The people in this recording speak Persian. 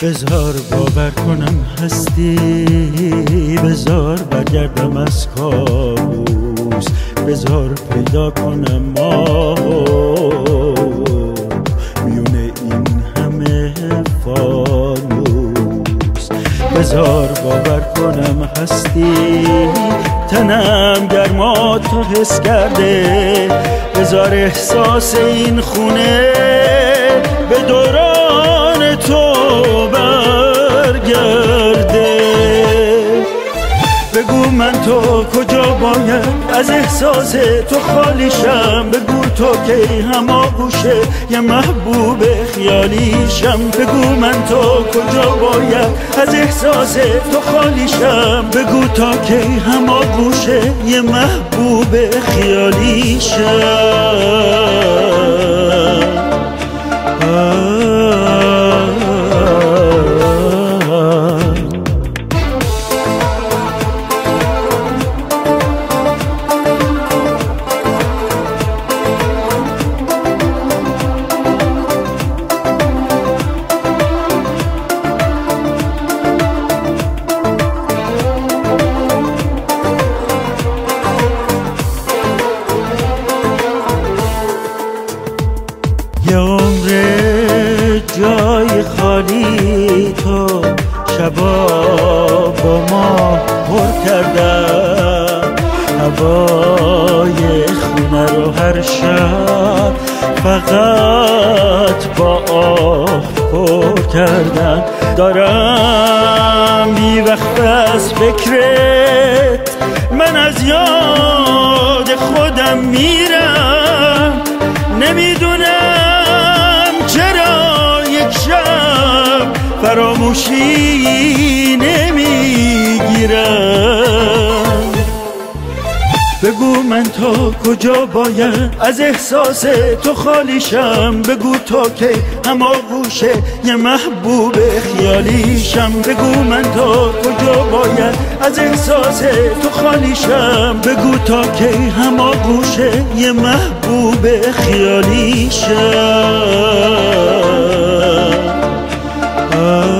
بذار باور کنم هستی، بذار برگردم از کابوس، بذار پیدا کنم ماهو میونه این همه فانوس. بذار باور کنم هستی، تنم گرماتو حس کرده، بذار احساس این خونه به دوران تو برگرده. بگو من تو کجا باید از احساس تو خالیشم، بگو تو که هماغوشه یه محبوب خیالیشم. بگو من تو کجا باید از احساس تو خالیشم، بگو تا که هماغوشه یه محبوب خیالیشم. یه عمر جای خالی تو شبا با ما پر کردم، هوای خونه رو هر شب فقط با آه پر کردم. دارم بی وقت از فکرت، من از یاد خودم میرم، نمیدونم چرا یک شب فراموشی نمیگیرم. بگو من تو کجا باید از احساس تو خالیشم، بگو تو که هماغوشه یه محبوب خیالیشم. بگو من تو کجا باید از احساس تو خالیشم، بگو تا که هماغوشه یه محبوب خیالیشم.